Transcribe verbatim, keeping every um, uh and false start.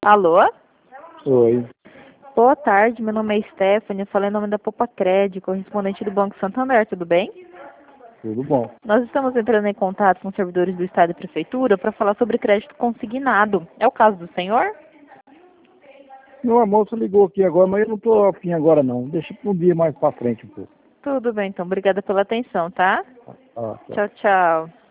Alô? Oi. Boa tarde, meu nome é Stephanie, eu falei em nome da Popa Cred, correspondente do Banco Santander, tudo bem? Tudo bom. Nós estamos entrando em contato com servidores do Estado e Prefeitura para falar sobre crédito consignado. É o caso do senhor? Meu moça ligou aqui agora, mas eu não estou afim agora não. Deixa para um dia mais para frente um pouco. Tudo bem, então. Obrigada pela atenção, tá? Ah, tá. Tchau, tchau.